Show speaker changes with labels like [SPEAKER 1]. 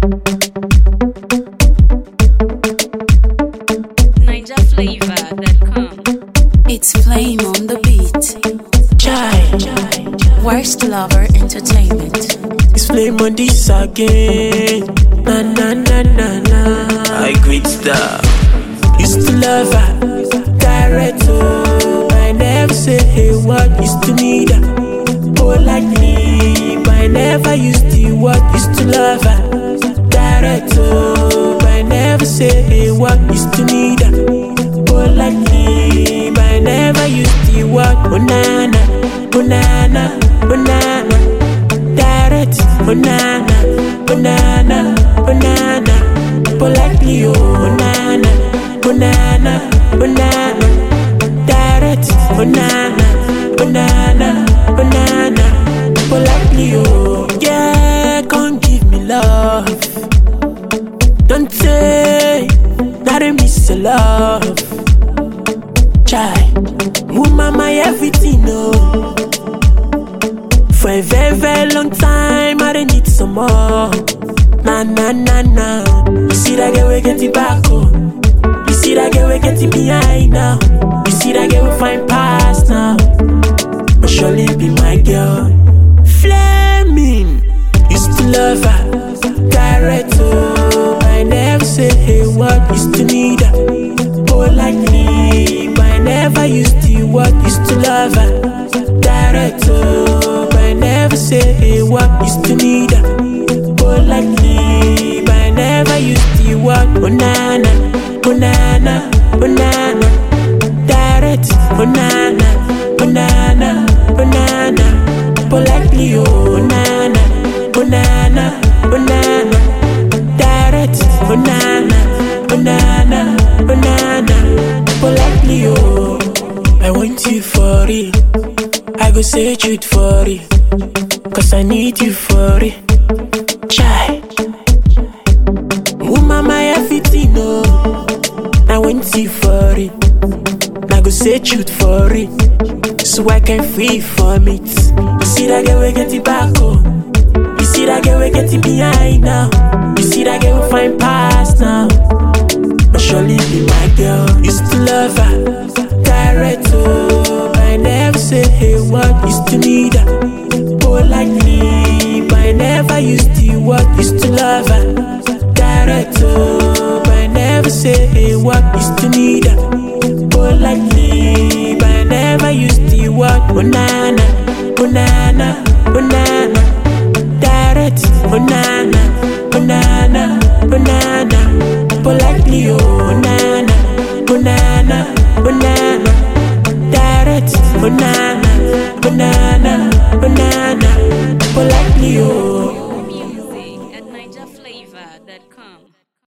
[SPEAKER 1] NinjaFlavor.com.
[SPEAKER 2] It's Flame on the beat.
[SPEAKER 3] Chai,
[SPEAKER 2] Worst Lover Entertainment.
[SPEAKER 3] it's Flame on this again. Na na na na na. I quit star. Used to love her, direct oh. I never say hey what, used to need her. Oh like me, but I never used to what, used to love her. Direct oh, but I never say hey what, used to need her. Oh like me, but I never used to what. Oh nana, oh nana, oh nana. Direct, oh nana, oh nana, oh nana. Politely oh nana, oh nana, oh nana. Direct, oh nana, oh nana, oh nana. Politely oh yeah, come give me love. Don't say that I miss your love. Chai, woman my everything oh. For a very, very long time, I didn't need some more. Nah, nah, nah, nah. You see that girl, we get it back, oh. You see that girl, we get it behind now. You see that girl, we find past now. But surely be my girl. Flaming. Used to love her. Direct, oh. I never say, hey, what? Used to need her. Oh, like me. But I never used to what? Used to love her. Direct, oh. I never say hey what, used to need her. Oh like me, but I never used to what. Oh nana, oh nana, oh nana. Direct, oh nana, oh nana, oh nana. Politely oh nana, oh nana, oh nana. Direct, oh nana, oh nana, oh nana. Politely oh, I want you for it. I go say truth for it. Cause I need you for it. Chai, woman my everything oh. I want you for it. I go say truth for it. So I can free from it. You see that girl we get it back oh. You see that girl we get it behind now. You see that girl we find past now. But surely be my girl. Used to love her. Direct oh. I never say hey what, used to need her. Oh like me, but I never used to what, used to love her. Direct oh, but I never say hey what, used to need her. Oh like me, but I never used to what. Oh nana, oh nana, oh nana. Direct, oh nana, oh nana, oh nana. Politely oh nana, oh nana, oh nana. Direct, oh nana, oh nana, oh nana. Politely oh.